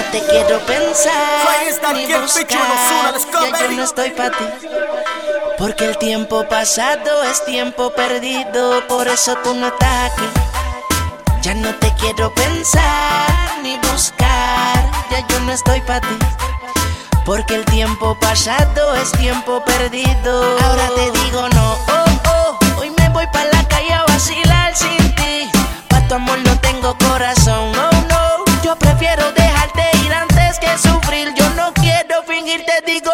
te quiero pensar ni buscar, ya yo no estoy pa' ti. Porque el tiempo pasado es tiempo perdido, por eso tú no estás aquí. Ya no te quiero pensar ni buscar, ya yo no estoy pa' ti. Porque el tiempo pasado es tiempo perdido. Ahora te digo no, hoy me voy pa' la calle a vacilar sin ti. Pa' tu amor no tengo corazón, no. Yo prefiero dejarte ir antes que sufrir. Yo no quiero fingir, te digo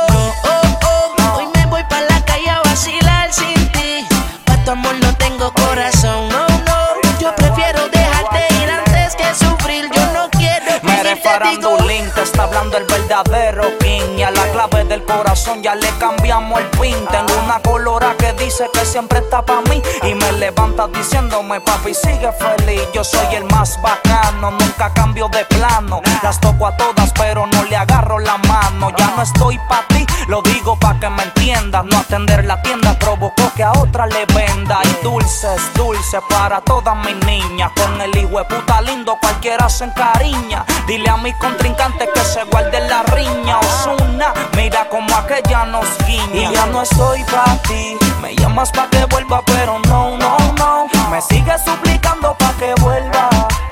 no, hoy me voy pa' la calle a vacilar sin ti. Pa' tu amor no tengo corazón, no. Yo prefiero dejarte ir antes que sufrir. Yo no quiero fingir, te digo. Te está hablando el verdadero king. Y a la clave del corazón ya le cambiamos el pin. Tengo una colora que dice que siempre está pa' mí, y me levanta diciéndome papi sigue feliz. Yo soy el más bacano, nunca cambio de plano. Las toco a todas pero no le agarro la mano. Ya no estoy pa' ti, lo digo pa' que me entiendas. No atender la tienda provocó que a otra le venda. Y dulces para todas mis niñas. Con el hijo de puta lindo cualquiera se encariña. Dile a mis contrincantes que se guarden la riña. Ozuna, mira como aquella nos guiña. Y ya no estoy pa' ti, me llamas pa' que vuelva pero no. Me sigues suplicando pa' que vuelva.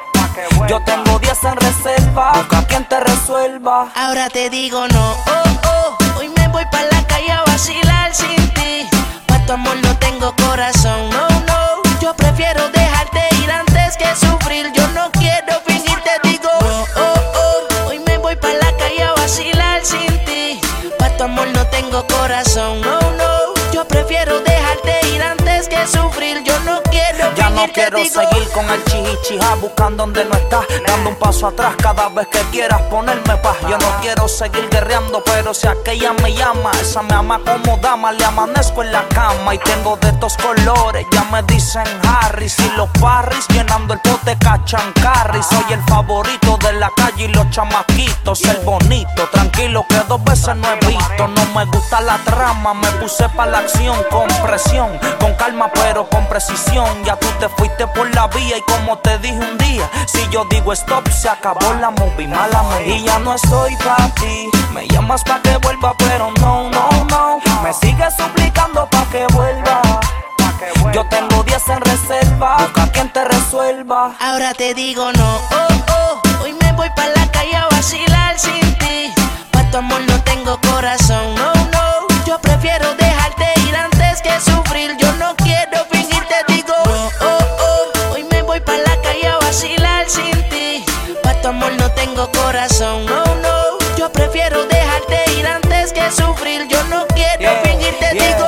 Yo tengo 10 en reserva, busca quien te resuelva. Ahora te digo no, hoy me voy pa' la calle a vacilar sin ti. Pa' tu amor no tengo corazón, no. Yo prefiero dejarte ir antes que sufrir. Yo no quiero fingir, te digo no, hoy me voy pa' la calle a vacilar sin ti. Pa' tu amor no tengo corazón, no. Yo prefiero dejarte ir antes que sufrir. Yo no quiero ya fingir, no quiero te digo. seguir con el chihichija buscando donde no estás, dando un paso atrás cada vez que quieras ponerme paz. Yo no quiero seguir guerreando, pero si aquella me llama, esa me ama como dama. Le amanezco en la cama y tengo de estos colores, ya me dicen Harris. Y los Parris llenando el pote cachancarri. Soy el favorito de la calle y los chamaquitos. El bonito, tranquilo que 2 veces no he visto. No me gusta la trama, me puse pa' la acción. Con presión, con calma pero con precisión. Ya tú te fuiste por la vía y como te dije un día, si yo digo stop se acabó la movie, mala mía. Y ya no estoy pa' ti, me llamas pa' que vuelva pero no. Me sigues suplicando pa' que vuelva. Yo tengo 10 en reserva, busca quien te resuelva. Ahora te digo no, hoy me voy pa' la calle a vacilar sin ti. Pa' tu amor no tengo corazón, no. Yo prefiero dejarte ir antes que sufrir. Yo no quiero fingir, te digo no, hoy me voy pa' la calle a vacilar sin ti. Pa' tu amor no tengo corazón, no. Yo prefiero dejarte ir antes que sufrir. Yo no quiero fingir, te digo